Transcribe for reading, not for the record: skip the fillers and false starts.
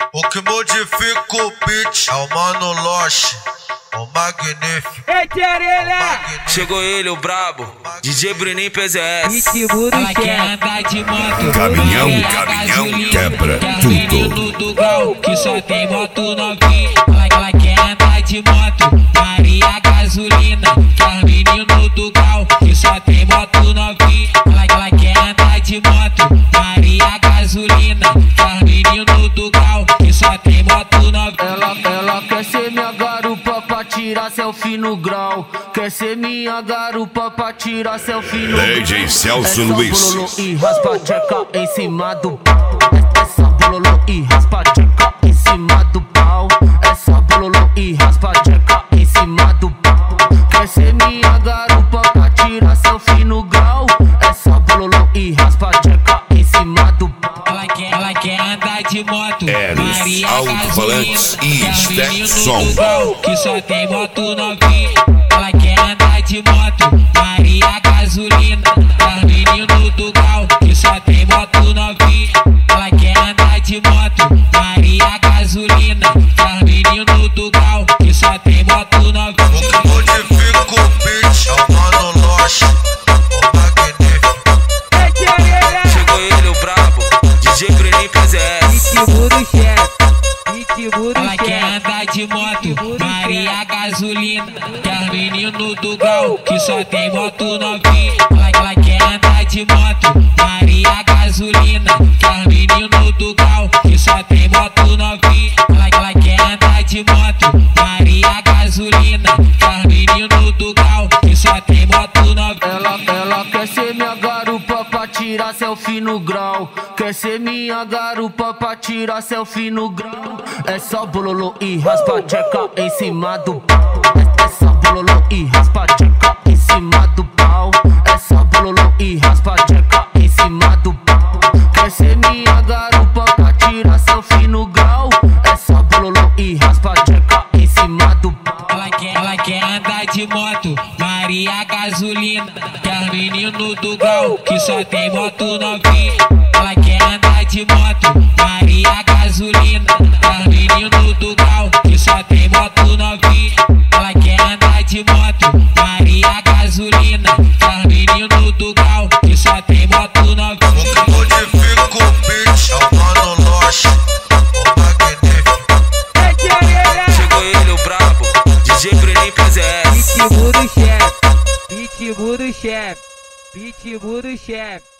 O que modifica o beat é o Mano Loche, o magnífico. Chegou ele, o brabo, DJ Bruninho PZS. Ela quer andar de moto, Caminhão quebra tudo. do grau, que só tem moto novinha. Ela quer andar de moto, Maria gasolina. Que é os meninos do grau, que só tem moto novinha. Ela quer andar de moto, Maria gasolina. Que é os meninos do grau, que só tem moto novinha. Ela quer ser minha garupa pra tirar selfie no grau. Quer ser minha garupa pra tirar selfie no grau. DJ Celso É só Luiz. bololô e raspa tcheca em cima do pau. É só bololô e raspa tcheca em cima do pau. É só bololô e raspa tcheca em cima do pau. Quer ser minha garupa pra tirar selfie no grau. É só bololô e raspa tcheca em cima do pau. Ela quer andar de moto, Eros, Maria alto-falantes gasolina. e Que é os meninos Stetson. do grau, que só tem moto novinha. Ela quer andar de moto, Maria gasolina. Que é os meninos do grau, que só tem moto novinha. Ela quer andar de moto, Maria gasolina. Que é os meninos do grau, que só tem moto O novinha. que modifica o beat é o Mano Loche, o magnífico. Chegou ele, o brabo, DJ Bruninho PZS. Ela quer andar de moto, Maria gasolina. Que é os meninos do grau, que só tem moto novinha. Ela quer andar de moto, Maria gasolina. Que é os meninos do grau, que só tem moto novinha. Ela quer andar de moto, Maria gasolina. Que é os meninos do grau, que só tem moto novinha. Ela quer ser minha garupa pra tirar selfie no grau. Quer ser minha garupa pra tirar selfie no grau. É só bololô e raspa tcheca em cima do pau. É só bololô e raspa tcheca em cima do pau. É só bololô e raspa tcheca em cima do pau. Quer ser minha garupa pra tirar selfie no grau. É só bololô e raspa tcheca em cima do pau. Ela quer andar de moto, Maria gasolina. Que é os meninos do grau, que só tem moto novinha. Ela quer andar de moto, Maria gasolina. Que é os meninos do grau, que só tem moto novinha. Ela quer andar de moto, Maria gasolina. Que é os meninos do grau, que só tem moto O novinha. que modifica o beat é o Mano Loche, o magnífico. Chegou ele, o brabo, DJ Bruninho PZS. Pitbull do chefe.